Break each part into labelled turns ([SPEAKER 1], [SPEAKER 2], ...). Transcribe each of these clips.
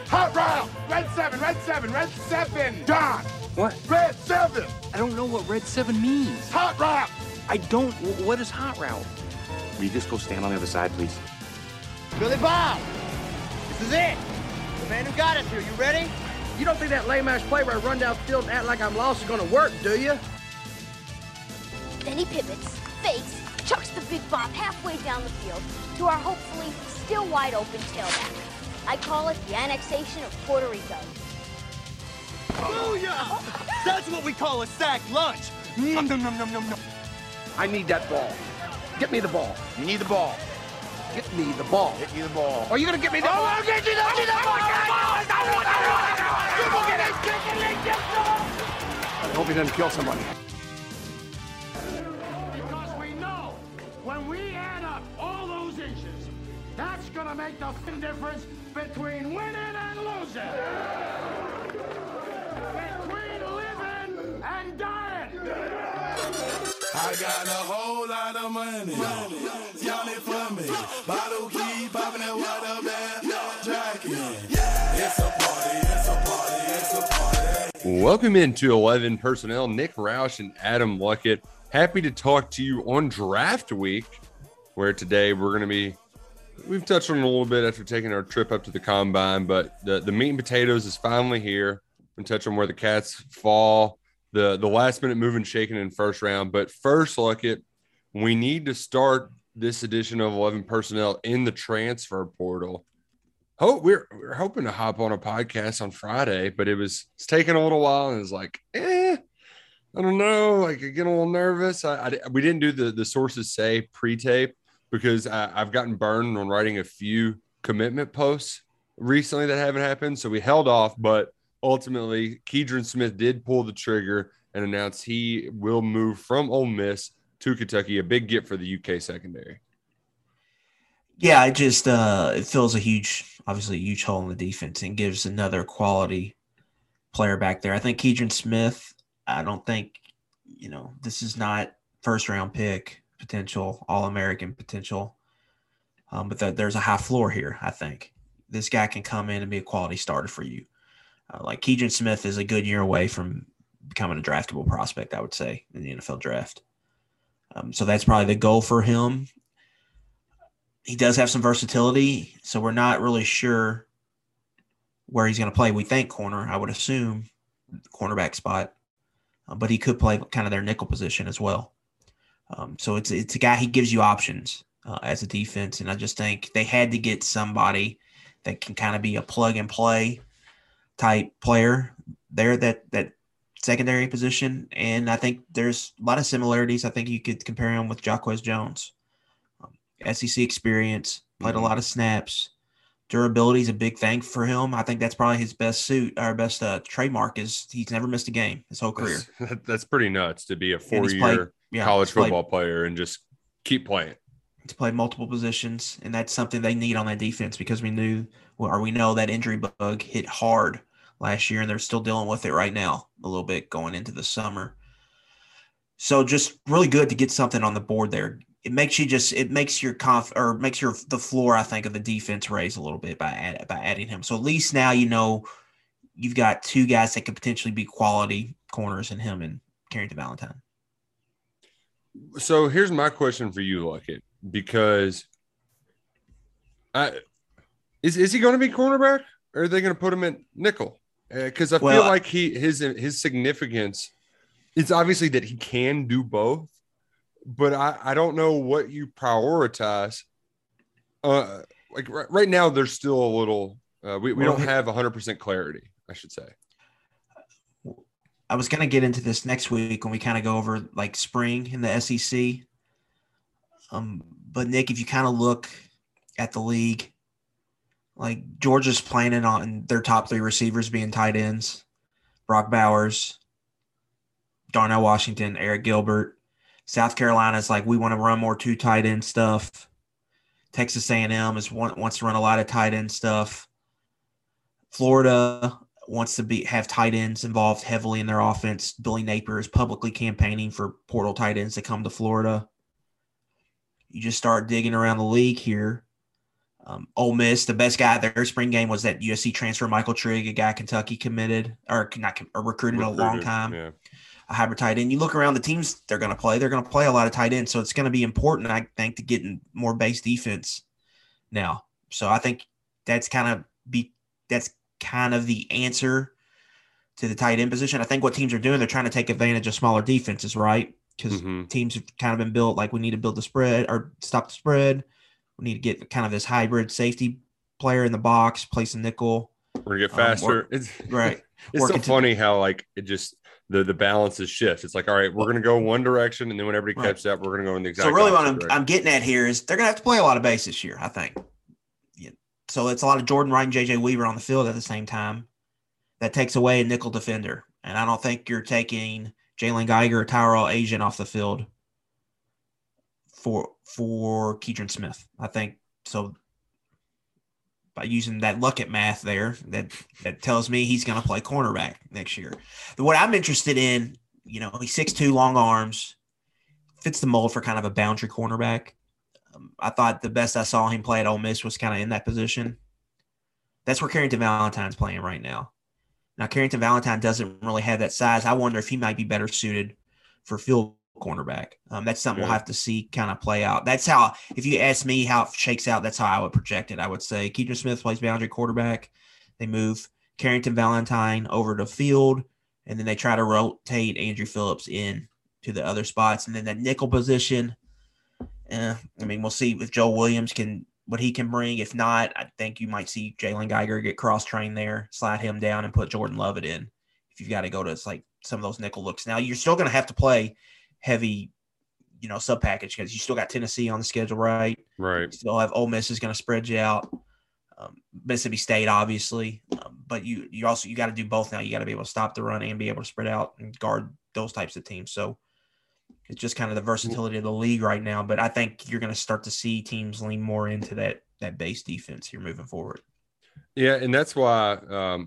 [SPEAKER 1] Hot route! Red 7, red 7, red 7! Don!
[SPEAKER 2] What?
[SPEAKER 1] Red 7!
[SPEAKER 2] I don't know what Red 7 means.
[SPEAKER 1] Hot route!
[SPEAKER 2] I don't. What is hot route?
[SPEAKER 3] Will you just go stand on the other side, please?
[SPEAKER 4] Billy Bob, this is it. The man who got us here. You ready?
[SPEAKER 5] You don't think that lame-ass play where I run down field and act like I'm lost is gonna work, do you?
[SPEAKER 6] Then he pivots, fakes, chucks the big bomb halfway down the field to our hopefully still wide-open tailback. I call it the annexation of Puerto Rico.
[SPEAKER 4] Booyah! That's what we call a sack lunch. Nom, nom, nom, nom, nom, nom.
[SPEAKER 5] I need that ball. Get me the ball.
[SPEAKER 1] You need the ball.
[SPEAKER 5] Get me the ball.
[SPEAKER 1] Get you the ball.
[SPEAKER 5] Are you gonna get me the ball?
[SPEAKER 1] I'll get you the ball!
[SPEAKER 5] I hope he doesn't kill somebody.
[SPEAKER 7] Because we know when we add up all those inches, that's gonna make the difference between winning and losing. Between living and dying.
[SPEAKER 8] I got a whole lot of money. Y'all it for me. Bottle keep popping that water band. Jacking. It's a party, it's a party, it's a party.
[SPEAKER 9] Welcome into 11 Personnel. Nick Roush and Adam Luckett. Happy to talk to you on draft week, where today we've touched on it a little bit after taking our trip up to the combine, but the meat and potatoes is finally here. We'll touch on where the Cats fall, the last minute move and shaking in first round. But first, Luckett, we need to start this edition of 11 Personnel in the transfer portal. We're hoping to hop on a podcast on Friday, but it's taking a little while, and it's like, I don't know, like I get a little nervous. We didn't do the sources say pre-tape because I've gotten burned on writing a few commitment posts recently that haven't happened, so we held off. But ultimately, Keidron Smith did pull the trigger and announced he will move from Ole Miss to Kentucky, a big get for the UK secondary.
[SPEAKER 10] Yeah, it just it fills a huge hole in the defense and gives another quality player back there. I think Keidron Smith, I don't think, this is not first-round pick potential, All-American potential, but there's a high floor here, I think. This guy can come in and be a quality starter for you. Like Keidron Smith is a good year away from becoming a draftable prospect, I would say, in the NFL draft. So that's probably the goal for him. He does have some versatility, so we're not really sure where he's going to play. We think corner, I would assume, cornerback spot, but he could play kind of their nickel position as well. So it's a guy, he gives you options as a defense, and I just think they had to get somebody that can kind of be a plug-and-play type player there, that secondary position, and I think there's a lot of similarities. I think you could compare him with Jacquez Jones. SEC experience, played a lot of snaps. Durability is a big thing for him. I think that's probably his best trademark is he's never missed a game his whole career.
[SPEAKER 9] That's pretty nuts to be a 4-year college football player and just keep playing.
[SPEAKER 10] He's played multiple positions, and that's something they need on that defense because we know that injury bug hit hard last year, and they're still dealing with it right now a little bit going into the summer. So just really good to get something on the board there. It makes the floor, I think, of the defense raise a little bit by adding him. So at least now you've got two guys that could potentially be quality corners in him and Carrington Valentine.
[SPEAKER 9] So here's my question for you, Luckett, because is he going to be cornerback, or are they going to put him at nickel? Because I feel like his significance is obviously that he can do both. But I don't know what you prioritize. Right now, there's still a little we don't have 100% clarity, I should say.
[SPEAKER 10] I was going to get into this next week when we kind of go over like spring in the SEC. But Nick, if you kind of look at the league, like Georgia's planning on their top three receivers being tight ends: Brock Bowers, Darnell Washington, Eric Gilbert. South Carolina's like, we want to run more two tight end stuff. Texas A&M wants to run a lot of tight end stuff. Florida wants to have tight ends involved heavily in their offense. Billy Napier is publicly campaigning for portal tight ends to come to Florida. You just start digging around the league here. Ole Miss, the best guy at their spring game was that USC transfer Michael Trigg, a guy Kentucky committed or not recruited a long time.
[SPEAKER 9] Yeah.
[SPEAKER 10] A hybrid tight end. You look around the teams they're going to play. They're going to play a lot of tight ends, so it's going to be important, I think, to get in more base defense now. So I think that's kind of the answer to the tight end position. I think what teams are doing, they're trying to take advantage of smaller defenses, right? Because teams have kind of been built like we need to build the spread or stop the spread. We need to get kind of this hybrid safety player in the box, play some nickel.
[SPEAKER 9] We're going to get faster.
[SPEAKER 10] Right.
[SPEAKER 9] It's so funny how like it just the balances shift. It's like, all right, we're going to go one direction, and then when everybody catches up, we're going to go in the exact.
[SPEAKER 10] So really, what I'm getting at here is they're going to have to play a lot of base this year, I think. Yeah. So it's a lot of Jordan Wright and JJ Weaver on the field at the same time. That takes away a nickel defender, and I don't think you're taking Jalen Geiger or Tyrell Asian off the field for Keidron Smith. I think so. By using that Luckett math there, that tells me he's going to play cornerback next year. What I'm interested in, he's 6'2", long arms, fits the mold for kind of a boundary cornerback. I thought the best I saw him play at Ole Miss was kind of in that position. That's where Carrington Valentine's playing right now. Now, Carrington Valentine doesn't really have that size. I wonder if he might be better suited for field cornerback. That's something we'll have to see kind of play out. That's how, if you ask me how it shakes out, that's how I would project it. I would say Keidron Smith plays boundary quarterback. They move Carrington Valentine over to field, and then they try to rotate Andrew Phillips in to the other spots. And then that nickel position, we'll see if Joel Williams what he can bring. If not, I think you might see Jalen Geiger get cross-trained there, slide him down, and put Jordan Lovett in if you've got to go to like some of those nickel looks. Now, you're still going to have to play heavy, sub package because you still got Tennessee on the schedule, right?
[SPEAKER 9] Right.
[SPEAKER 10] You still have Ole Miss is going to spread you out. Mississippi State, obviously, but you got to do both now. You got to be able to stop the run and be able to spread out and guard those types of teams. So it's just kind of the versatility of the league right now. But I think you're going to start to see teams lean more into that base defense here moving forward.
[SPEAKER 9] Yeah, and that's why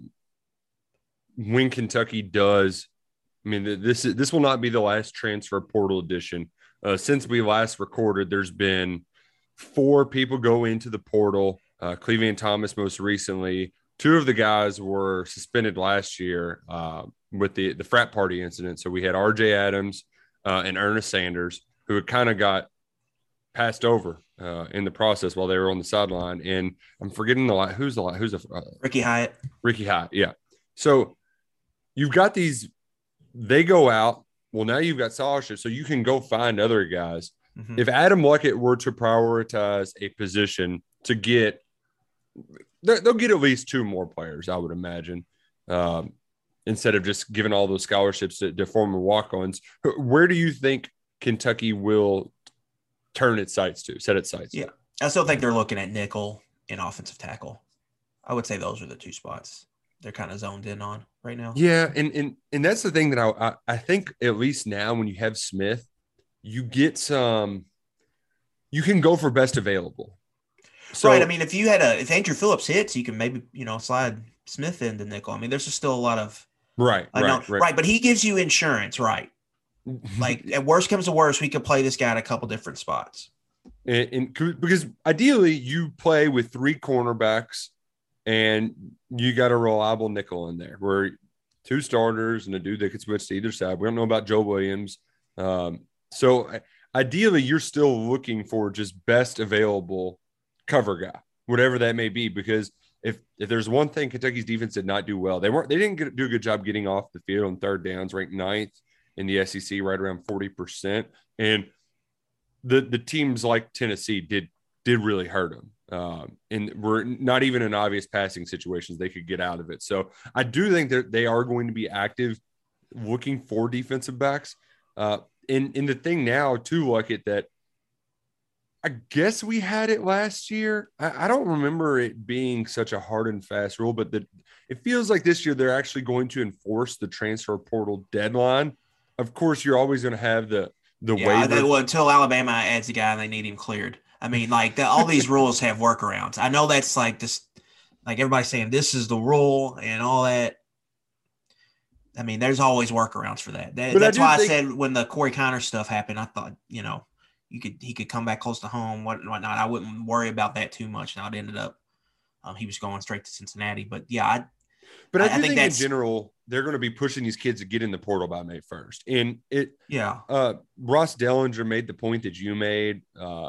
[SPEAKER 9] when Kentucky does. This will not be the last transfer portal edition. Since we last recorded, there's been 4 people go into the portal. Cleveland Thomas most recently. 2 of the guys were suspended last year with the frat party incident. So we had R.J. Adams and Ernest Sanders, who had kind of got passed over in the process while they were on the sideline. And I'm forgetting who's
[SPEAKER 10] Ricky Hyatt.
[SPEAKER 9] Ricky Hyatt, yeah. So you've got these. They go out. Well, now you've got scholarships, so you can go find other guys. Mm-hmm. If Adam Luckett were to prioritize a position to get, they'll get at least 2 more players, I would imagine, instead of just giving all those scholarships to former walk-ons. Where do you think Kentucky will set its sights?
[SPEAKER 10] Yeah, I still think they're looking at nickel and offensive tackle. I would say those are the 2 spots they're kind of zoned in on right now.
[SPEAKER 9] Yeah, and that's the thing that I think at least now when you have Smith, you get some – you can go for best available. So,
[SPEAKER 10] right. If Andrew Phillips hits, you can maybe, slide Smith into nickel. There's just still a lot of –
[SPEAKER 9] Right.
[SPEAKER 10] But he gives you insurance, right? Like at worst comes to worst, we could play this guy at a couple different spots.
[SPEAKER 9] And because ideally you play with 3 cornerbacks and you got a reliable nickel in there where 2 starters and a dude that can switch to either side. We don't know about Joe Williams. So ideally you're still looking for just best available cover guy, whatever that may be, because if there's one thing Kentucky's defense did not do well, they didn't do a good job getting off the field on third downs, ranked 9th in the SEC, right around 40%. And the teams like Tennessee did really hurt them. And we're not even in obvious passing situations they could get out of it. So I do think that they are going to be active looking for defensive backs. And the thing now too, like it, that I guess we had it last year. I don't remember it being such a hard and fast rule, but it feels like this year they're actually going to enforce the transfer portal deadline. Of course, you're always going to have the waiver.
[SPEAKER 10] Until Alabama adds a guy and they need him cleared. All these rules have workarounds. I know that's like this, like everybody's saying this is the rule and all that. There's always workarounds for that. That's why I said when the Corey Connor stuff happened, I thought, he could come back close to home, whatnot. I wouldn't worry about that too much. Now it ended up he was going straight to Cincinnati, but yeah,
[SPEAKER 9] I think in general they're going to be pushing these kids to get in the portal by May 1st, and Ross Dellinger made the point that you made,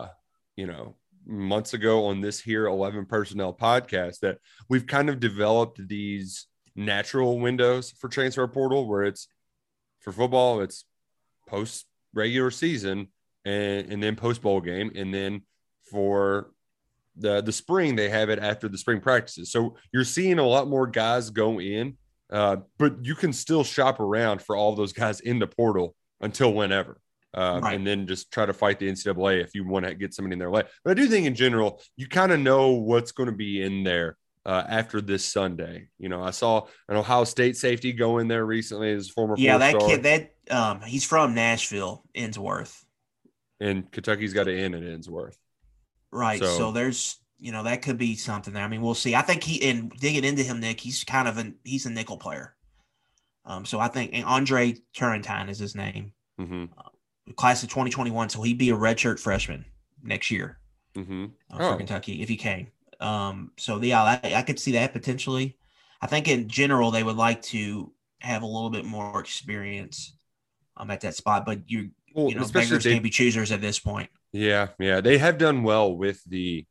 [SPEAKER 9] months ago on this here 11 Personnel podcast, that we've kind of developed these natural windows for transfer portal where it's for football, it's post regular season and then post bowl game. And then for the spring, they have it after the spring practices. So you're seeing a lot more guys go in, but you can still shop around for all those guys in the portal until whenever. And then just try to fight the NCAA if you want to get somebody in their way. But I do think in general, you kind of know what's going to be in there after this Sunday. I saw an Ohio State safety go in there recently as former.
[SPEAKER 10] Yeah, that kid, he's from Nashville, Innsworth. And
[SPEAKER 9] Kentucky's got an in at Innsworth.
[SPEAKER 10] Right. So there's, that could be something there. I mean, we'll see. I think digging into him, Nick, he's he's a nickel player. So I think Andre Turrentine is his name.
[SPEAKER 9] Mm-hmm.
[SPEAKER 10] Class of 2021, so he'd be a redshirt freshman next year
[SPEAKER 9] for
[SPEAKER 10] Kentucky if he came. I could see that potentially. I think in general they would like to have a little bit more experience at that spot, but beggars can't be choosers at this point.
[SPEAKER 9] Yeah, they have done well with the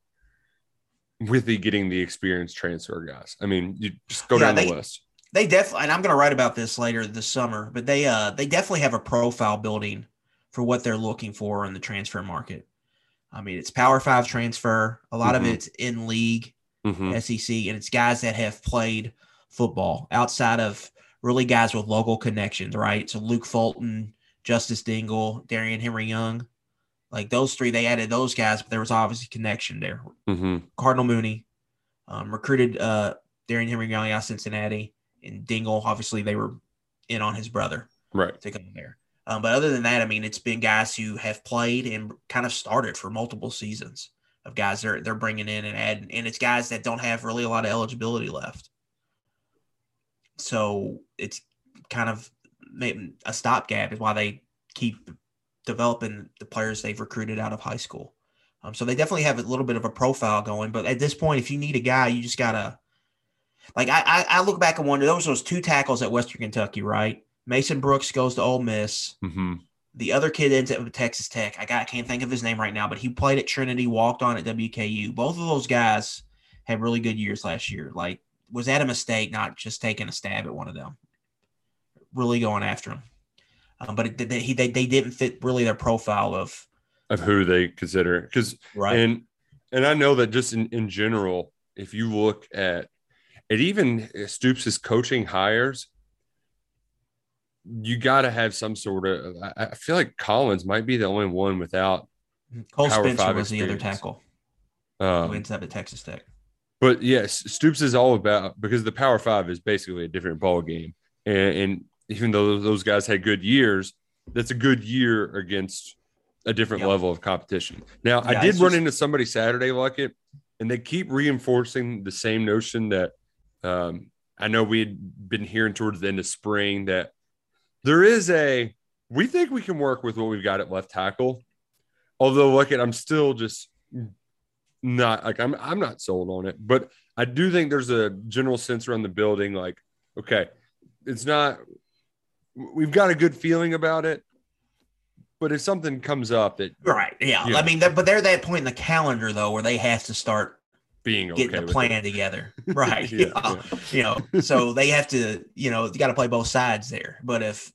[SPEAKER 9] getting the experienced transfer guys. I mean, you just go down the list.
[SPEAKER 10] They definitely, and I'm going to write about this later this summer, but they definitely have a profile building for what they're looking for in the transfer market. I mean, it's Power 5 transfer. A lot of it's in league, SEC, and it's guys that have played football outside of really guys with local connections, right? So Luke Fulton, Justice Dingle, Darian Henry Young, like those three, they added those guys, but there was obviously connection there. Cardinal Mooney recruited Darian Henry Young out of Cincinnati, and Dingle, obviously they were in on his brother to come there. But other than that, I mean, it's been guys who have played and kind of started for multiple seasons of guys they're bringing in and adding. And it's guys that don't have really a lot of eligibility left. So it's kind of maybe a stopgap is why they keep developing the players they've recruited out of high school. So they definitely have a little bit of a profile going. But at this point, if you need a guy, you just got to – like I look back and wonder, those two tackles at Western Kentucky, right? Mason Brooks goes to Ole Miss. The other kid ends up with Texas Tech. I can't think of his name right now, but he played at Trinity, walked on at WKU. Both of those guys had really good years last year. Like, was that a mistake not just taking a stab at one of them? Really going after him. But they didn't fit really their profile of
[SPEAKER 9] who they consider. Because and I know that just in general, if you look at it, even Stoops' coaching hires, you got to have some sort of – I feel like Collins might be the only one without
[SPEAKER 10] Cole Spencer was the other tackle who ends up at Texas Tech.
[SPEAKER 9] But, yes, Stoops is all about – because the Power 5 is basically a different ball game. And even though those guys had good years, that's a good year against a different level of competition. Now, I did run into somebody Saturday like it, and they keep reinforcing the same notion that I know we had been hearing towards the end of spring that there is we think we can work with what we've got at left tackle. Although, look, I'm still just not like I'm not sold on it, but I do think there's a general sense around the building. Like, okay, it's not, we've got a good feeling about it, but if something comes up that,
[SPEAKER 10] I mean, but they're at that point in the calendar though, where they have to start
[SPEAKER 9] being okay
[SPEAKER 10] getting the plan together. Right.
[SPEAKER 9] Yeah.
[SPEAKER 10] So they have to, you got to play both sides there. But if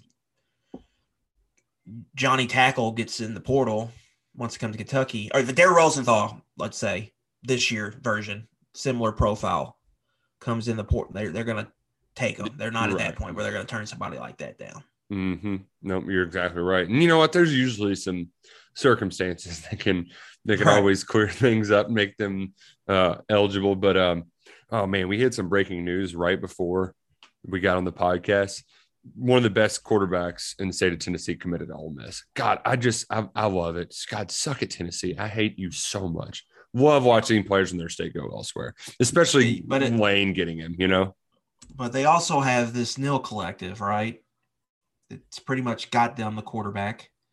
[SPEAKER 10] Johnny Tackle gets in the portal, wants to come to Kentucky, or if Darrell Rosenthal, let's say this year version, similar profile, comes in the portal, they're going to take them. They're not at that point where they're going to turn somebody like that down.
[SPEAKER 9] Nope, you're exactly right. And you know what? There's usually some circumstances that can always clear things up, make them eligible. But oh man, we had some breaking news right before we got on the podcast. One of the best quarterbacks in the state of Tennessee committed to Ole Miss. God, I love it. God, suck it, Tennessee. I hate you so much. Love watching players in their state go elsewhere, especially Lane getting him,
[SPEAKER 10] But they also have this NIL collective, right? It's pretty much got them the quarterback.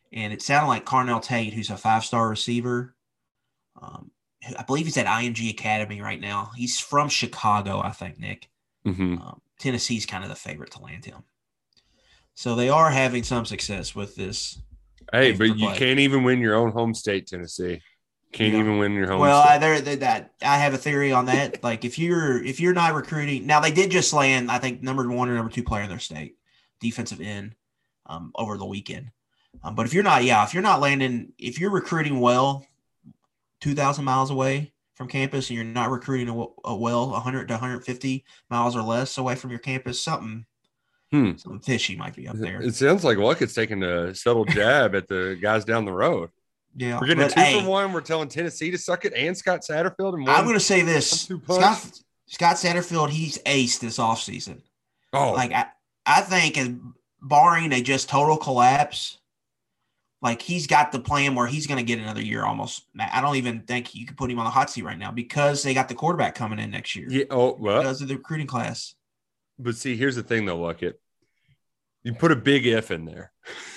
[SPEAKER 10] And it sounded like Carnell Tate, who's a 5-star receiver. I believe he's at IMG Academy right now. He's from Chicago, I think, Nick.
[SPEAKER 9] Mm-hmm.
[SPEAKER 10] Tennessee's kind of the favorite to land him. So they are having some success with this.
[SPEAKER 9] Hey, but you can't even win your own home state, Tennessee. Can't even win your home state.
[SPEAKER 10] I have a theory on that. Like if you're not recruiting, now they did just land, I think, number 1 or number 2 player in their state, defensive end, over the weekend. But if you're not recruiting well, 2,000 miles away from campus, and you're not recruiting a well 100 to 150 miles or less away from your campus, something fishy might be up there.
[SPEAKER 9] It sounds like Luckett's taking a subtle jab at the guys down the road.
[SPEAKER 10] Yeah,
[SPEAKER 9] we're getting a 2-for-1. We're telling Tennessee to suck it, and Scott Satterfield. And
[SPEAKER 10] I'm going to say this: Scott Satterfield, he's aced this offseason.
[SPEAKER 9] Oh,
[SPEAKER 10] like I think, barring a just total collapse, like he's got the plan where he's going to get another year almost. I don't even think you could put him on the hot seat right now because they got the quarterback coming in next year.
[SPEAKER 9] Yeah. Oh, well,
[SPEAKER 10] because of the recruiting class.
[SPEAKER 9] But see, here's the thing, though, Luckett. You put a big if in there.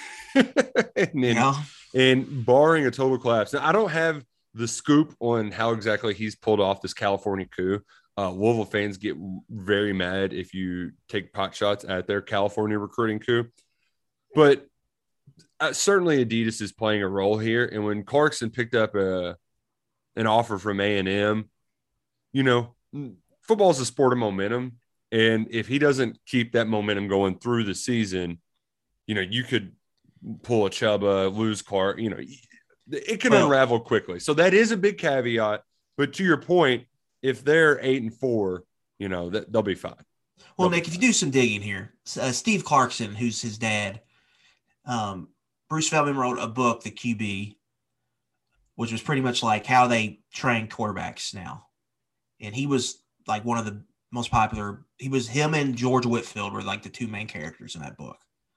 [SPEAKER 9] And barring a total collapse. Now, I don't have the scoop on how exactly he's pulled off this California coup. Louisville fans get very mad if you take pot shots at their California recruiting coup. But certainly Adidas is playing a role here. And when Clarkson picked up an offer from A&M, football is a sport of momentum. And if he doesn't keep that momentum going through the season, you could pull a Chuba, lose Clark, it can unravel quickly. So that is a big caveat. But to your point, if they're 8-4, they'll be fine.
[SPEAKER 10] Well, Nick, if you do some digging here, Steve Clarkson, who's his dad, Bruce Feldman wrote a book, The QB, which was pretty much like how they train quarterbacks now. And he was like one of the most popular. Him and George Whitfield were like the 2 main characters in that book.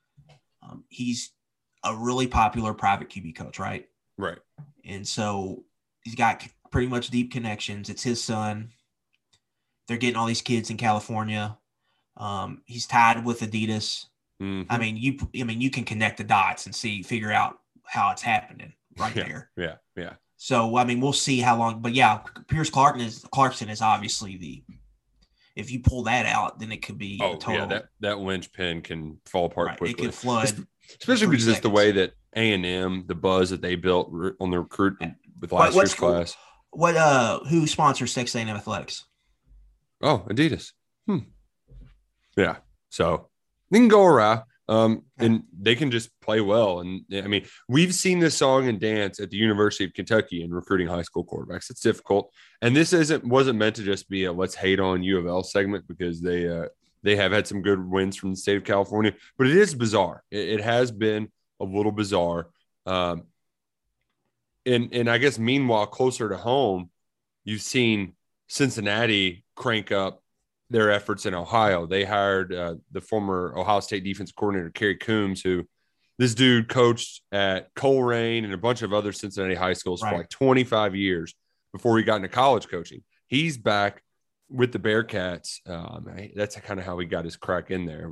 [SPEAKER 10] He's a really popular private QB coach, right?
[SPEAKER 9] Right.
[SPEAKER 10] And so he's got pretty much deep connections. It's his son. They're getting all these kids in California. He's tied with Adidas.
[SPEAKER 9] Mm-hmm.
[SPEAKER 10] I mean, you can connect the dots and figure out how it's happening right there.
[SPEAKER 9] Yeah.
[SPEAKER 10] So, I mean, we'll see how long. But, yeah, Pierce Clarkson is obviously if you pull that out, then it could be a total.
[SPEAKER 9] Yeah, that linchpin can fall apart quickly.
[SPEAKER 10] It can flood.
[SPEAKER 9] Especially because just the way that A&M, the buzz that they built on the recruit with last year's class.
[SPEAKER 10] Who sponsors Texas A&M Athletics?
[SPEAKER 9] Oh, Adidas. Yeah. So they can go around. And they can just play well. And I mean, we've seen this song and dance at the University of Kentucky in recruiting high school quarterbacks. It's difficult. And this wasn't meant to just be a let's hate on U of L segment, because they have had some good wins from the state of California, but it is bizarre. It has been a little bizarre. And I guess meanwhile, closer to home, you've seen Cincinnati crank up their efforts in Ohio. They hired the former Ohio State defensive coordinator, Kerry Coombs, who this dude coached at Coleraine and a bunch of other Cincinnati high schools for like 25 years before he got into college coaching. He's back with the Bearcats. That's kind of how he got his crack in there.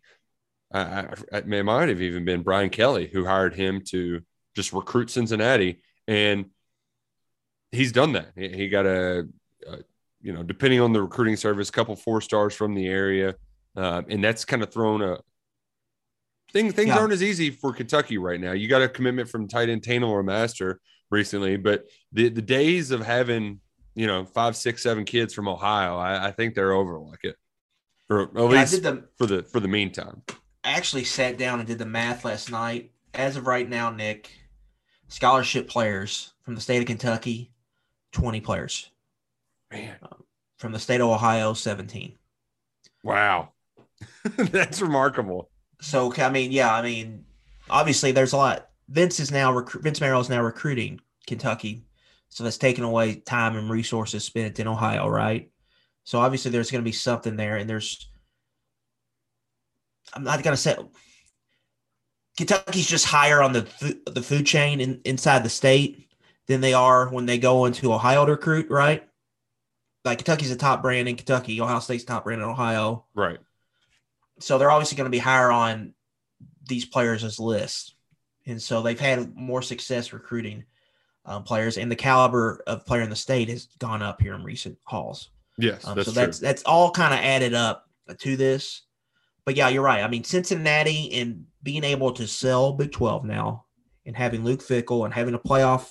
[SPEAKER 9] It might have even been Brian Kelly who hired him to just recruit Cincinnati. And he's done that. He got depending on the recruiting service, a couple 4-stars from the area. And that's kind of thrown things aren't as easy for Kentucky right now. You got a commitment from tight end Taylor Master recently, but the days of having, 5, 6, 7 kids from Ohio, I think they're over like it. Or at least for the meantime.
[SPEAKER 10] I actually sat down and did the math last night. As of right now, Nick, scholarship players from the state of Kentucky, 20 players.
[SPEAKER 9] Man.
[SPEAKER 10] From the state of Ohio, 17.
[SPEAKER 9] Wow. That's remarkable.
[SPEAKER 10] So, obviously there's a lot. Vince Merrill is now recruiting Kentucky. So that's taking away time and resources spent in Ohio, right? So obviously there's going to be something there. And I'm not going to say Kentucky's just higher on the food chain inside the state than they are when they go into Ohio to recruit, right? Like Kentucky's a top brand in Kentucky. Ohio State's top brand in Ohio.
[SPEAKER 9] Right.
[SPEAKER 10] So they're obviously going to be higher on these players' lists. And so they've had more success recruiting players, and the caliber of player in the state has gone up here in recent hauls.
[SPEAKER 9] Yes,
[SPEAKER 10] that's all kind of added up to this. But yeah, you're right. I mean, Cincinnati and being able to sell Big 12 now and having Luke Fickell and having a playoff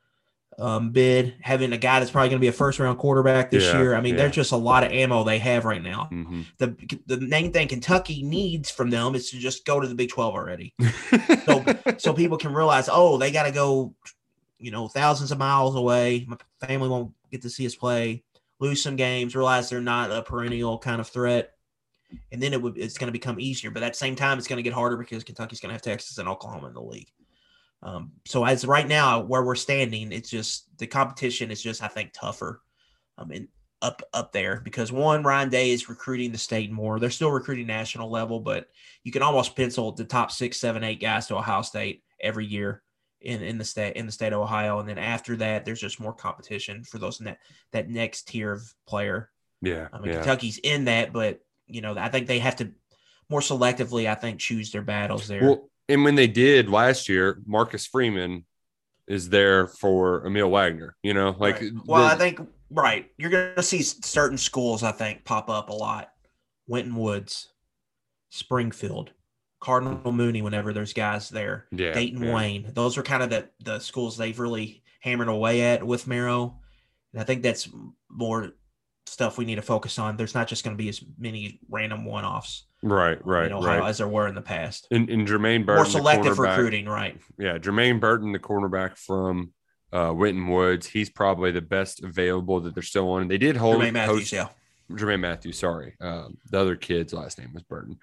[SPEAKER 10] bid, having a guy that's probably going to be a first-round quarterback this year. I mean, there's just a lot of ammo they have right now.
[SPEAKER 9] Mm-hmm.
[SPEAKER 10] The main thing Kentucky needs from them is to just go to the Big 12 already. so people can realize, oh, they got to go, thousands of miles away. My family won't get to see us play, lose some games, realize they're not a perennial kind of threat. And then it's going to become easier. But at the same time, it's going to get harder because Kentucky's going to have Texas and Oklahoma in the league. So as right now, where we're standing, it's just the competition is just, I think, tougher and up there because Ryan Day is recruiting the state more. They're still recruiting national level, but you can almost pencil the top 6, 7, 8 guys to Ohio State every year in the state of Ohio. And then after that, there's just more competition for those that next tier of player.
[SPEAKER 9] Yeah.
[SPEAKER 10] Kentucky's in that, but I think they have to more selectively, I think, choose their battles there.
[SPEAKER 9] Well, and when they did last year, Marcus Freeman is there for Emil Wagner,
[SPEAKER 10] Right. Well, I think, right. You're going to see certain schools, I think, pop up a lot. Winton Woods, Springfield, Cardinal Mooney, whenever there's guys there.
[SPEAKER 9] Yeah,
[SPEAKER 10] Dayton Wayne. Those are kind of the schools they've really hammered away at with Marrow. And I think that's more stuff we need to focus on. There's not just going to be as many random one-offs.
[SPEAKER 9] Right.
[SPEAKER 10] As there were in the past.
[SPEAKER 9] And Jermaine Burton,
[SPEAKER 10] more selective recruiting, right?
[SPEAKER 9] Yeah, Jermaine Burton, the cornerback from Winton Woods, he's probably the best available that they're still on. And they did hold Jermaine Matthews. Sorry, the other kid's last name was Burton.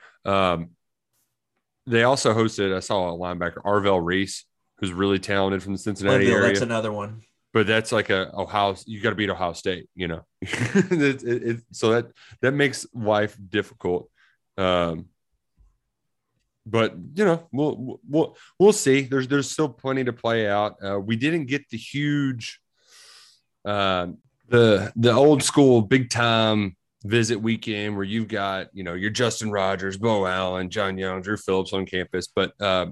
[SPEAKER 9] They also hosted. I saw a linebacker, Arvell Reese, who's really talented from the Cincinnati area.
[SPEAKER 10] That's another one.
[SPEAKER 9] But that's like Ohio. You got to beat Ohio State, so that makes life difficult. But we'll see. There's still plenty to play out. We didn't get the huge, the old school big time visit weekend where you've got your Justin Rogers, Bo Allen, John Young, Drew Phillips on campus. But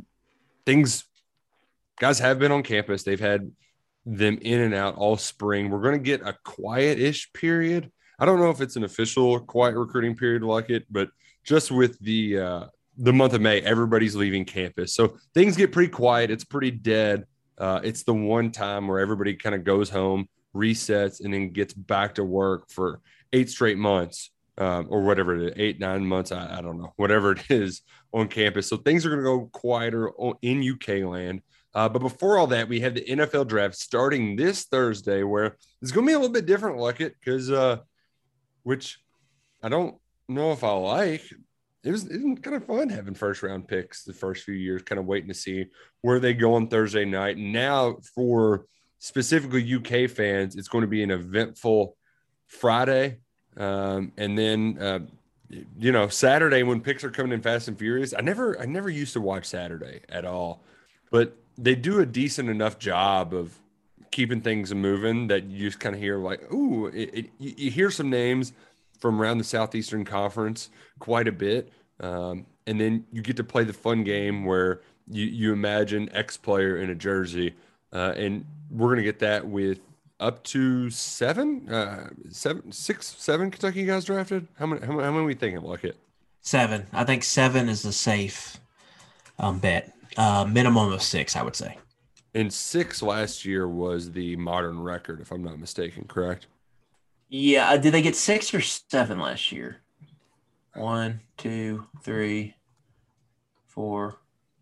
[SPEAKER 9] guys have been on campus. They've had them in and out all spring. We're going to get a quiet-ish period. I don't know if it's an official quiet recruiting period like it, but just with the month of May, everybody's leaving campus. So things get pretty quiet. It's pretty dead. It's the one time where everybody kind of goes home, resets, and then gets back to work for 8 straight months or whatever it is, 8, 9 months. I don't know, whatever it is on campus. So things are going to go quieter in UK land. But before all that, we have the NFL draft starting this Thursday, where it's going to be a little bit different, because which I don't know if I like. It was kind of fun having first round picks the first few years, kind of waiting to see where they go on Thursday night. And now for specifically UK fans, it's going to be an eventful Friday. And then, Saturday when picks are coming in fast and furious. I never used to watch Saturday at all, but they do a decent enough job of keeping things moving that you just kind of hear like, ooh, you hear some names from around the Southeastern Conference quite a bit. And then you get to play the fun game where you imagine X player in a jersey. And we're going to get that with up to 7 Kentucky guys drafted. How many are we thinking, Luckett?
[SPEAKER 10] 7. I think 7 is the safe bet. Minimum of 6, I would say.
[SPEAKER 9] And 6 last year was the modern record, if I'm not mistaken, correct?
[SPEAKER 10] Yeah. Did they get 6 or 7 last year? 1, 2, 3, 4,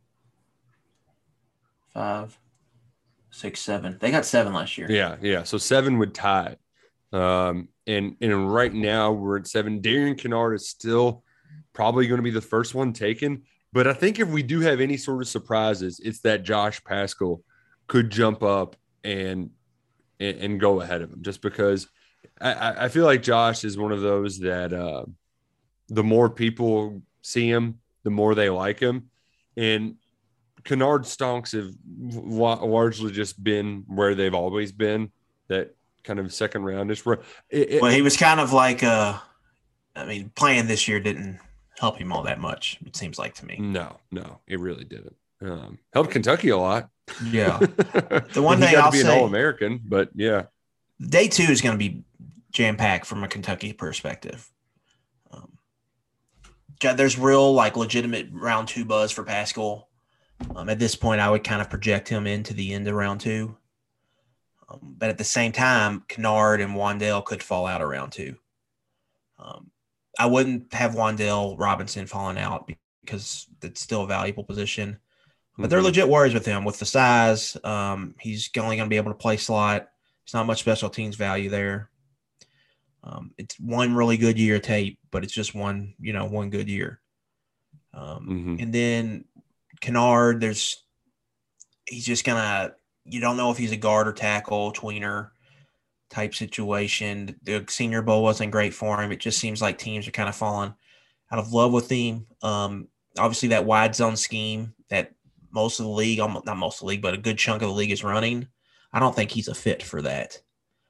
[SPEAKER 10] 5, 6, 7. They got 7 last year.
[SPEAKER 9] Yeah. So 7 would tie it. And right now we're at 7. Darian Kinnard is still probably going to be the first one taken. But I think if we do have any sort of surprises, it's that Josh Paschal could jump up and go ahead of him, just because I feel like Josh is one of those that the more people see him, the more they like him. And Kinnard stonks have largely just been where they've always been, that kind of second roundish. Well,
[SPEAKER 10] he was kind of like, playing this year didn't help him all that much, it seems like to me.
[SPEAKER 9] No, it really didn't. Helped Kentucky a lot.
[SPEAKER 10] Yeah. The one
[SPEAKER 9] he
[SPEAKER 10] thing
[SPEAKER 9] got
[SPEAKER 10] I'll
[SPEAKER 9] to be
[SPEAKER 10] say,
[SPEAKER 9] an All-American, but yeah.
[SPEAKER 10] Day 2 is going to be jam-packed from a Kentucky perspective. There's real, like, legitimate round 2 buzz for Paschal. At this point, I would kind of project him into the end of round 2. But at the same time, Kennard and Wandale could fall out of round 2. I wouldn't have Wandale Robinson falling out because it's still a valuable position. But they're legit worries with him with the size. He's only going to be able to play slot. It's not much special teams value there. It's one really good year tape, but it's just one good year. And then Kennard, he's just gonna. You don't know if he's a guard or tackle, tweener type situation. The Senior Bowl wasn't great for him. It just seems like teams are kind of falling out of love with him. Obviously, that wide zone scheme that most of the league, not most of the league, but a good chunk of the league is running. I don't think he's a fit for that.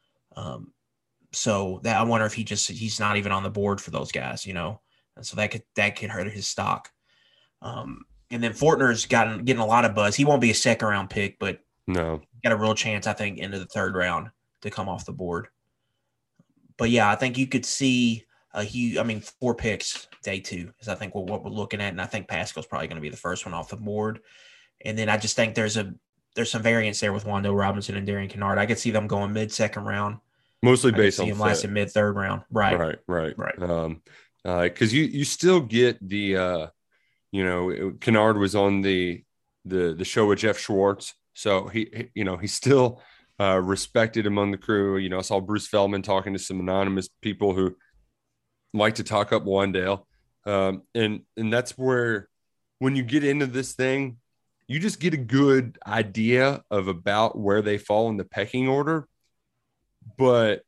[SPEAKER 10] So that I wonder if he's not even on the board for those guys, and so that could hurt his stock. And then Fortner's getting a lot of buzz. He won't be a second round pick, but
[SPEAKER 9] no,
[SPEAKER 10] got a real chance, I think, into the third round to come off the board. But yeah, I think you could see 4 picks day 2 is I think what we're looking at, and I think Paschal's probably going to be the first one off the board. And then I just think there's some variance there with Wandale Robinson and Darian Kennard. I could see them going mid-second round,
[SPEAKER 9] mostly based on
[SPEAKER 10] him last in mid-third round. Right.
[SPEAKER 9] Because you still get the Kennard was on the show with Jeff Schwartz. So he's still respected among the crew. I saw Bruce Feldman talking to some anonymous people who like to talk up Wandale. And that's where, when you get into this thing, you just get a good idea of about where they fall in the pecking order. But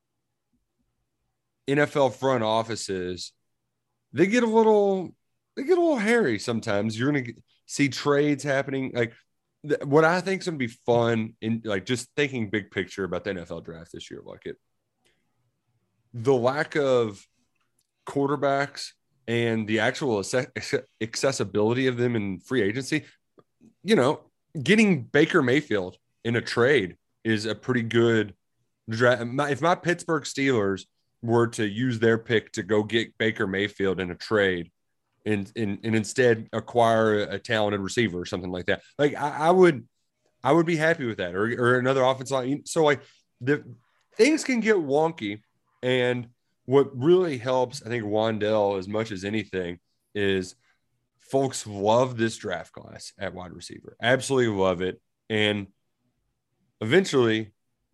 [SPEAKER 9] NFL front offices, they get a little hairy sometimes. You're going to see trades happening. Like, what I think is going to be fun in, like, just thinking big picture about the NFL draft this year, the lack of quarterbacks and the actual accessibility of them in free agency, getting Baker Mayfield in a trade is a pretty good draft. If my Pittsburgh Steelers were to use their pick to go get Baker Mayfield in a trade and instead acquire a talented receiver or something like that, like I would be happy with that, or another offensive line. So like the things can get wonky, and what really helps, I think, Wandale as much as anything is folks love this draft class at wide receiver. Absolutely love it. And eventually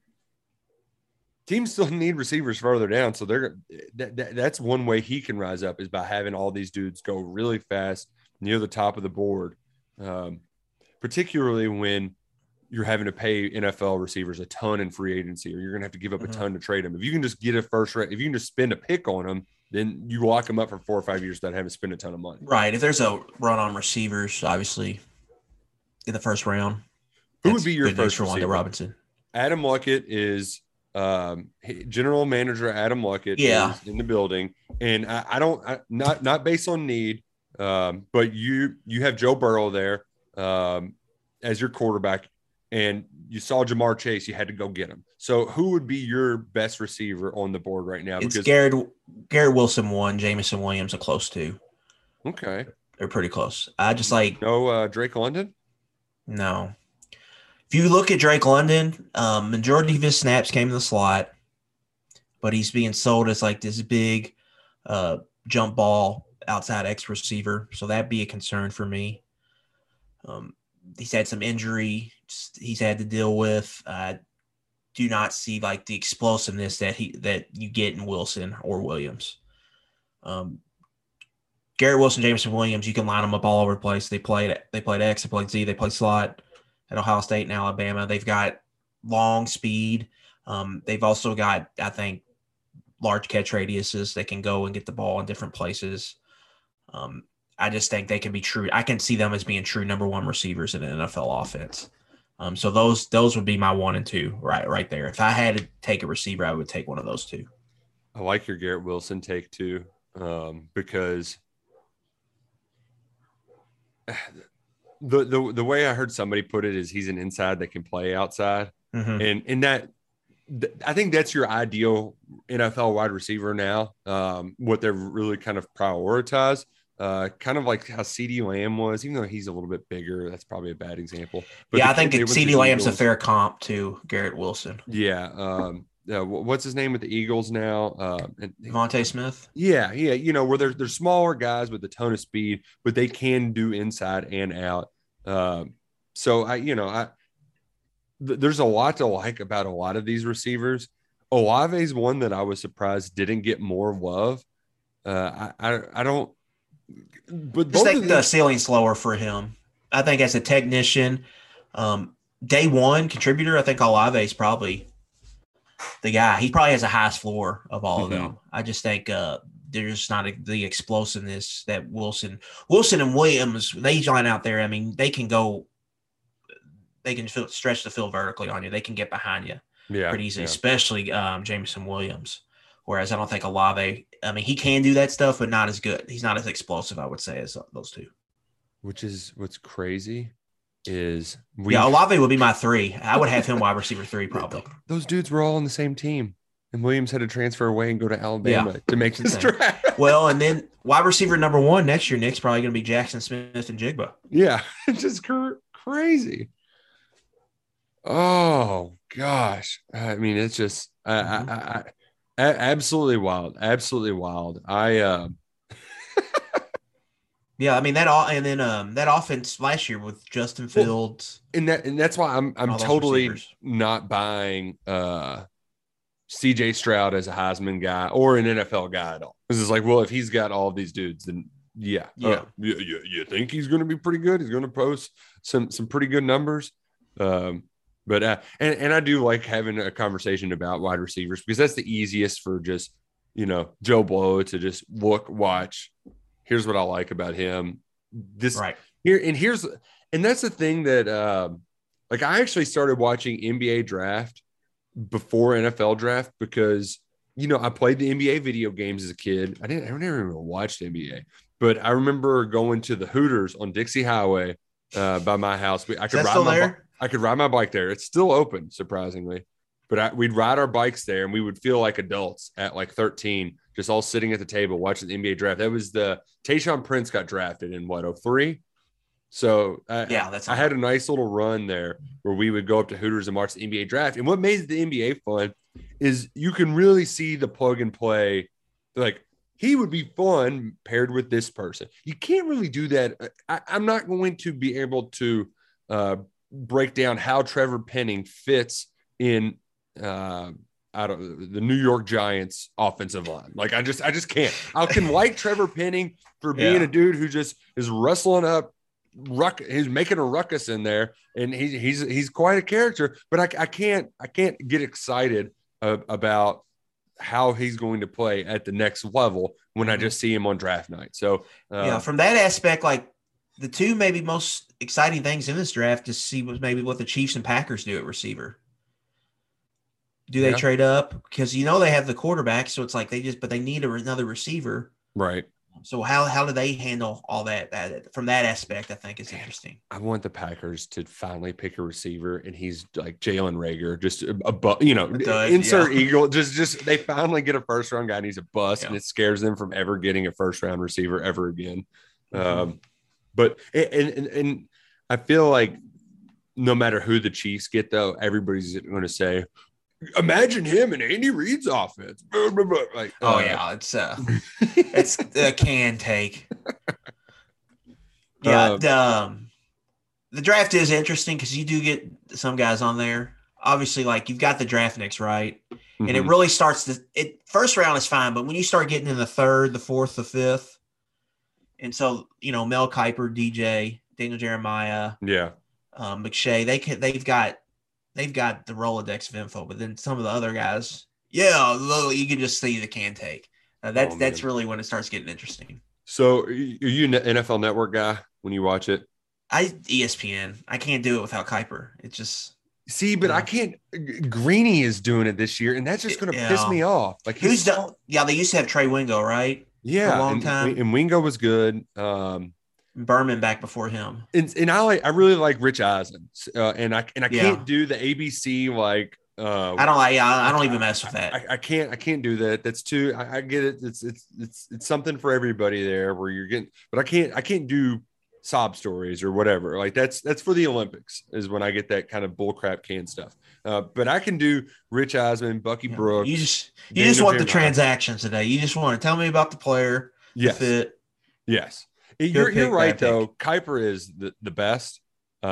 [SPEAKER 9] teams still need receivers further down. So that's one way he can rise up, is by having all these dudes go really fast near the top of the board, particularly when you're having to pay NFL receivers a ton in free agency, or you're going to have to give up a ton to trade them. If you can just get a first rate, if you can just spend a pick on them, then you lock them up for 4 or 5 years without having to spend a ton of money.
[SPEAKER 10] Right. If there's a run on receivers, obviously in the first round,
[SPEAKER 9] who would be your first
[SPEAKER 10] for Wandale Robinson?
[SPEAKER 9] Adam Luckett is general manager. Adam Luckett is in the building, and not based on need, but you have Joe Burrow there as your quarterback. And you saw Jamar Chase, you had to go get him. So who would be your best receiver on the board right now?
[SPEAKER 10] It's Garrett Wilson 1, Jameson Williams a close 2.
[SPEAKER 9] Okay.
[SPEAKER 10] They're pretty close. I just like –
[SPEAKER 9] No Drake London?
[SPEAKER 10] No. If you look at Drake London, majority of his snaps came in the slot, but he's being sold as like this big jump ball outside X receiver. So that'd be a concern for me. He's had some injury he's had to deal with. Do not see like the explosiveness that you get in Wilson or Williams. Garrett Wilson, Jameson Williams, you can line them up all over the place. They played X, they played Z, they played slot at Ohio State and Alabama. They've got long speed. They've also got, I think, large catch radiuses. They can go and get the ball in different places. I just think they can be true. I can see them as being true number 1 receivers in an NFL offense. So those would be my 1 and 2 right there. If I had to take a receiver, I would take one of those 2.
[SPEAKER 9] I like your Garrett Wilson take too, because the way I heard somebody put it is he's an inside that can play outside, and that I think that's your ideal NFL wide receiver now. What they're really kind of prioritized, kind of like how CeeDee Lamb was, even though he's a little bit bigger. That's probably a bad example. But
[SPEAKER 10] I think CeeDee Lamb's a fair comp to Garrett Wilson.
[SPEAKER 9] Yeah. What's his name with the Eagles now?
[SPEAKER 10] Devontae Smith.
[SPEAKER 9] Yeah. Where they're smaller guys with a ton of speed, but they can do inside and out. There's a lot to like about a lot of these receivers. Olave's one that I was surprised didn't get more love. I don't. But
[SPEAKER 10] just think the ceiling's lower for him. I think as a technician, day one contributor, I think Olave's probably the guy. He probably has the highest floor of all of them. I just think there's not the explosiveness that Wilson and Williams, they line out there. I mean, they can stretch the field vertically on you. They can get behind you pretty easily, especially Jameson Williams. Whereas I don't think Olave, I mean, he can do that stuff, but not as good. He's not as explosive, I would say, as those two.
[SPEAKER 9] Which is what's crazy is
[SPEAKER 10] Olave would be my 3. I would have him wide receiver 3 probably.
[SPEAKER 9] Those dudes were all on the same team, and Williams had to transfer away and go to Alabama to make this draft.
[SPEAKER 10] Well, and then wide receiver number 1 next year, Nick's probably going to be Jackson Smith and Jigba.
[SPEAKER 9] Yeah, it's just crazy. Oh gosh, I mean, it's just absolutely wild, absolutely wild.
[SPEAKER 10] Yeah, I mean that offense last year with Justin Fields,
[SPEAKER 9] and that's why I'm totally not buying C.J. Stroud as a Heisman guy or an NFL guy at all. Because it's like, well, if he's got all of these dudes, then you think he's going to be pretty good. He's going to post some pretty good numbers. But I do like having a conversation about wide receivers because that's the easiest for just Joe Blow to just watch. Here's what I like about him. Here's that's the thing that I actually started watching NBA draft before NFL draft because I played the NBA video games as a kid. I never even watched NBA, but I remember going to the Hooters on Dixie Highway by my house. I could ride my bike there. It's still open, surprisingly. But we'd ride our bikes there, and we would feel like adults at like 13, just all sitting at the table watching the NBA draft. That was Tayshaun Prince got drafted in 03? So I had a nice little run there where we would go up to Hooters and watch the NBA draft. And what made the NBA fun is you can really see the plug and play. Like, he would be fun paired with this person. You can't really do that. I'm not going to be able to break down how Trevor Penning fits in the New York Giants offensive line. Like, I just can't. I can like Trevor Penning for being a dude who just is wrestling up he's making a ruckus in there, and he's quite a character, but I can't get excited about how he's going to play at the next level when I just see him on draft night. So
[SPEAKER 10] from that aspect, like the two maybe most exciting things in this draft to see was maybe what the Chiefs and Packers do at receiver. Do they trade up? Because they have the quarterback, so it's like they need another receiver.
[SPEAKER 9] Right.
[SPEAKER 10] So how do they handle all that from that aspect? I think is interesting.
[SPEAKER 9] I want the Packers to finally pick a receiver, and he's like Jalen Reagor, just insert Eagle. Just they finally get a first round guy, and he's a bust, and it scares them from ever getting a first round receiver ever again. But I feel like no matter who the Chiefs get, though, everybody's going to say, imagine him in Andy Reid's offense. Like,
[SPEAKER 10] it's a can take. The draft is interesting because you do get some guys on there. Obviously, like you've got the draft nicks, right? And it really starts first round is fine, but when you start getting in the third, the fourth, the fifth, and so Mel Kiper, DJ, Daniel Jeremiah, McShay, they've got the Rolodex of info, but then some of the other guys, you can just see the can take. That's really when it starts getting interesting.
[SPEAKER 9] So are you an NFL Network guy when you watch it?
[SPEAKER 10] ESPN. I can't do it without Kiper. It's just
[SPEAKER 9] I can't. Greeny is doing it this year, and that's just going to piss me off. Like
[SPEAKER 10] who's done? Yeah, they used to have Trey Wingo, right?
[SPEAKER 9] Yeah,
[SPEAKER 10] for a long time,
[SPEAKER 9] and Wingo was good.
[SPEAKER 10] Berman back before him.
[SPEAKER 9] And I really like Rich Eisen, and I
[SPEAKER 10] Yeah.
[SPEAKER 9] can't do the ABC like.
[SPEAKER 10] I don't even mess with that.
[SPEAKER 9] I can't do that. That's too. I get it. It's something for everybody there where you're getting, but I can't do sob stories or whatever. Like that's for the Olympics is when I get that kind of bullcrap can stuff. But I can do Rich Eisman, Bucky Brooks.
[SPEAKER 10] You just want the transactions today. You just want to tell me about the player.
[SPEAKER 9] Yes.
[SPEAKER 10] The fit.
[SPEAKER 9] Yes.
[SPEAKER 10] Good
[SPEAKER 9] You're
[SPEAKER 10] pick,
[SPEAKER 9] right
[SPEAKER 10] bad pick.
[SPEAKER 9] though. Kuiper is the best.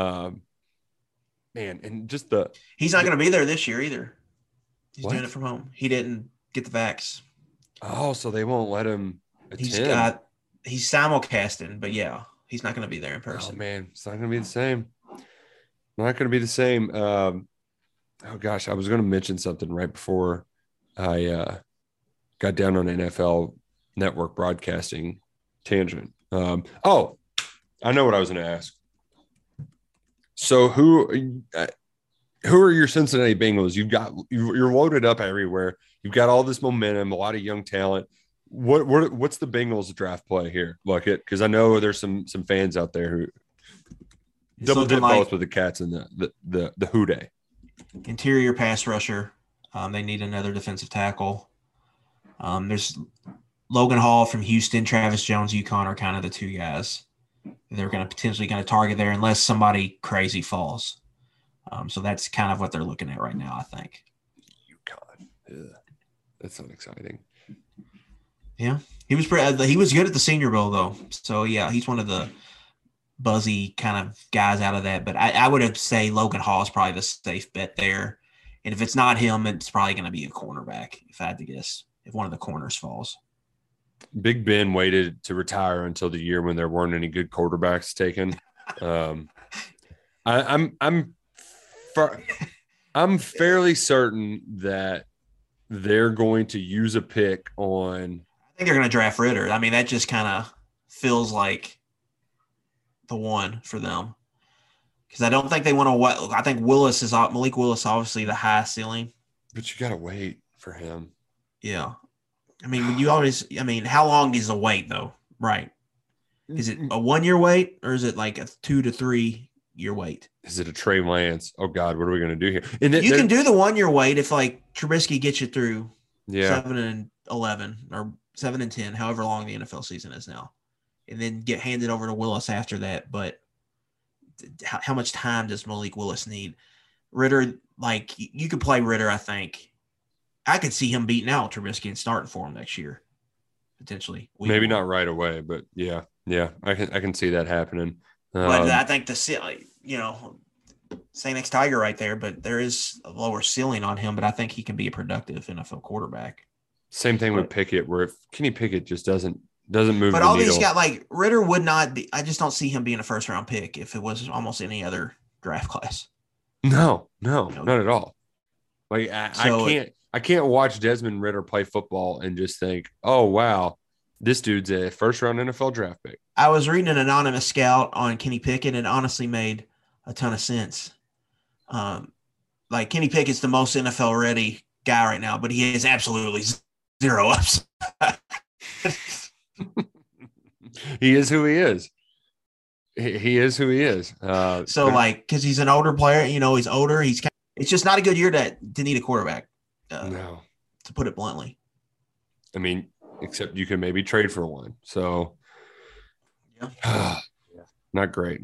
[SPEAKER 9] Man, and just
[SPEAKER 10] he's not going to be there this year either. He's
[SPEAKER 9] What?
[SPEAKER 10] doing it from home. He didn't get the vax.
[SPEAKER 9] Oh, so they won't let him attend.
[SPEAKER 10] He's simulcasting, but yeah, he's not going to be there in
[SPEAKER 9] Oh
[SPEAKER 10] person.
[SPEAKER 9] man, it's not going to be the same. Not going to be the same. Oh gosh, I was going to mention something right before I got down on NFL Network broadcasting tangent. I know what I was going to ask. So who are your Cincinnati Bengals? You're loaded up everywhere. You've got all this momentum, a lot of young talent. What's the Bengals draft play here? Look it, because I know there's some fans out there who double dip both with the Cats and the Who Day.
[SPEAKER 10] Interior pass rusher. They need another defensive tackle. There's Logan Hall from Houston, Travis Jones, UConn are kind of the two guys they're going to potentially target there unless somebody crazy falls. So that's kind of what they're looking at right now, I think.
[SPEAKER 9] UConn. Yeah. That's not exciting.
[SPEAKER 10] Yeah. He was good at the Senior Bowl, though. So, yeah, he's one of the buzzy kind of guys out of that. But I would have to say Logan Hall is probably the safe bet there. And if it's not him, it's probably going to be a cornerback, if I had to guess, if one of the corners falls. Big
[SPEAKER 9] Ben waited to retire until the year when there weren't any good quarterbacks taken. I'm fairly certain that they're going to use a pick on.
[SPEAKER 10] I think they're going to draft Ritter. I mean, that just kind of feels like the one for them because I don't think they want to. I think Malik Willis, obviously the high ceiling,
[SPEAKER 9] but you got to wait for him.
[SPEAKER 10] Yeah. I mean, how long is the wait though? Right. Is it a 1 year wait or is it like a 2 to 3 year wait?
[SPEAKER 9] Is it a Trey Lance? Oh God, what are we going to do here?
[SPEAKER 10] And you can do the 1 year wait if like Trubisky gets you through 7-11 or 7-10, however long the NFL season is now, and then get handed over to Willis after that. But how much time does Malik Willis need? Ritter, like you could play Ritter, I think. I could see him beating out Trubisky and starting for him next year, potentially.
[SPEAKER 9] Maybe not right away, but yeah, I can see that happening.
[SPEAKER 10] But I think St. X Tiger right there, but there is a lower ceiling on him. But I think he can be a productive NFL quarterback.
[SPEAKER 9] Same thing with Pickett, where if Kenny Pickett just doesn't move.
[SPEAKER 10] But all these got like Ritter would not be. I just don't see him being a first round pick if it was almost any other draft class.
[SPEAKER 9] No, not at all. Like I can't watch Desmond Ritter play football and just think, oh, wow, this dude's a first-round NFL draft pick.
[SPEAKER 10] I was reading an anonymous scout on Kenny Pickett, and it honestly made a ton of sense. Like Kenny Pickett's the most NFL-ready guy right now, but he has absolutely zero upside.
[SPEAKER 9] He is who he is. He is who he is.
[SPEAKER 10] Because he's an older player, he's older. It's just not a good year to need a quarterback.
[SPEAKER 9] No,
[SPEAKER 10] to put it bluntly.
[SPEAKER 9] I mean, except you can maybe trade for one. So,
[SPEAKER 10] yeah,
[SPEAKER 9] not great.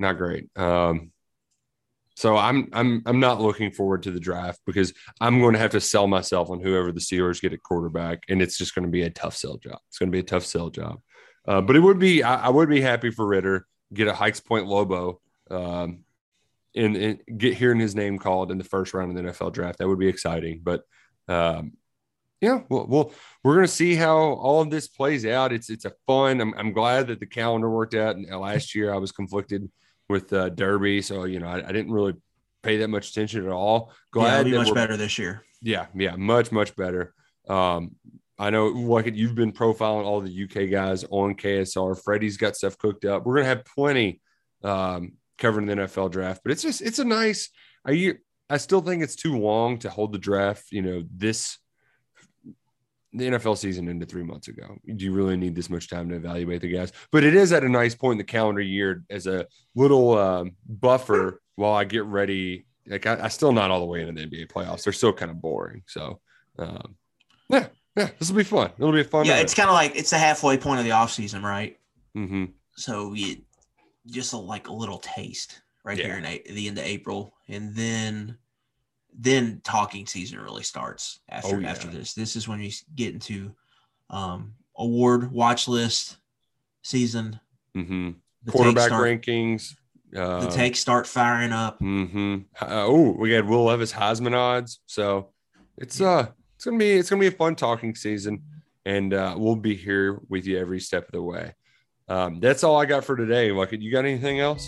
[SPEAKER 9] So I'm not looking forward to the draft because I'm going to have to sell myself on whoever the Steelers get at quarterback, and it's just going to be a tough sell job. It's going to be a tough sell job. But it would be I would be happy for Ritter get a Hikes Point Lobo. And get hearing his name called in the first round of the NFL draft. That would be exciting. But we're going to see how all of this plays out. It's a fun. I'm glad that the calendar worked out. And last year I was conflicted with Derby, so I didn't really pay that much attention at all.
[SPEAKER 10] Glad it'll be much better this year.
[SPEAKER 9] Yeah, much better. I know, like you've been profiling all the UK guys on KSR. Freddie's got stuff cooked up. We're going to have plenty. Covering the NFL draft, but it's a nice. I still think it's too long to hold the draft. This the NFL season ended 3 months ago. Do you really need this much time to evaluate the guys? But it is at a nice point in the calendar year as a little buffer while I get ready. Like I still not all the way into the NBA playoffs. They're still kind of boring. So yeah, this will be fun. It'll be a fun.
[SPEAKER 10] Yeah, it's kind of like it's the halfway point of the off season, right?
[SPEAKER 9] Mm-hmm.
[SPEAKER 10] So just like a little taste here in the end of April, and then talking season really starts after this. This is when you get into award watch list season.
[SPEAKER 9] Mm-hmm. Quarterback rankings.
[SPEAKER 10] The takes start firing up.
[SPEAKER 9] Mm-hmm. We got Will Levis Heisman odds. So it's gonna be a fun talking season, and we'll be here with you every step of the way. That's all I got for today. Lucky, you got anything else?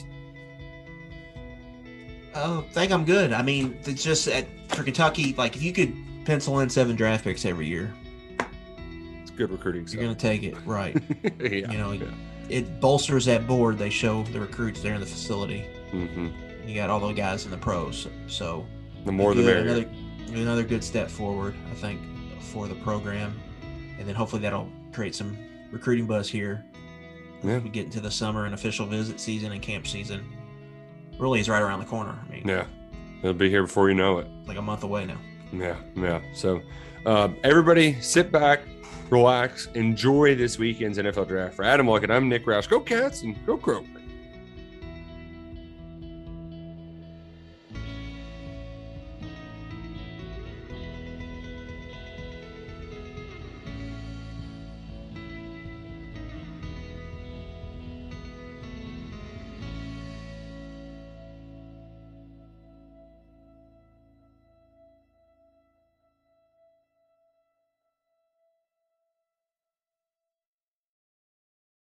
[SPEAKER 10] I think I'm good. I mean, it's just for Kentucky, like if you could pencil in 7 draft picks every year,
[SPEAKER 9] it's good recruiting.
[SPEAKER 10] You're going to take it, right? It bolsters that board. They show the recruits there in the facility.
[SPEAKER 9] Mm-hmm.
[SPEAKER 10] You got all those guys in the pros, so
[SPEAKER 9] the more the merrier.
[SPEAKER 10] Another good step forward, I think, for the program, and then hopefully that'll create some recruiting buzz here.
[SPEAKER 9] Yeah.
[SPEAKER 10] We get into the summer and official visit season and camp season. Really is right around the corner. I mean,
[SPEAKER 9] yeah, it'll be here before you know it.
[SPEAKER 10] Like a month away now.
[SPEAKER 9] Yeah. So, everybody, sit back, relax, enjoy this weekend's NFL draft. For Adam Luckett, I'm Nick Roush. Go Cats and go Crow.